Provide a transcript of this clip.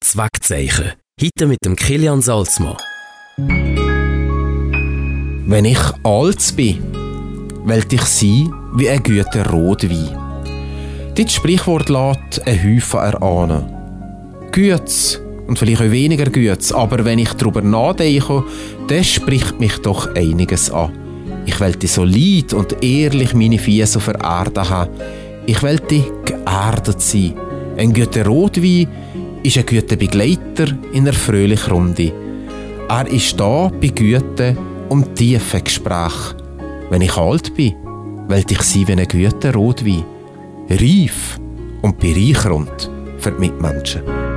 Herz wegzeichnen. Heute mit dem Kilian Salzmann. Wenn ich alt bin, will ich sein wie ein guter Rotwein. Dieses Sprichwort lässt einen Haufen erahnen. Gutes und vielleicht auch weniger Gutes, aber wenn ich darüber nachdenke, dann spricht mich doch einiges an. Ich will solid und ehrlich meine Füße auf der Erde haben. Ich will geerdet sein. Ein guter Rotwein ist ein guter Begleiter in einer fröhlichen Runde. Er ist da bei guten und tiefen Gesprächen. Wenn ich alt bin, will ich sein wie ein guter Rotwein. Reif und bereichernd für die Mitmenschen.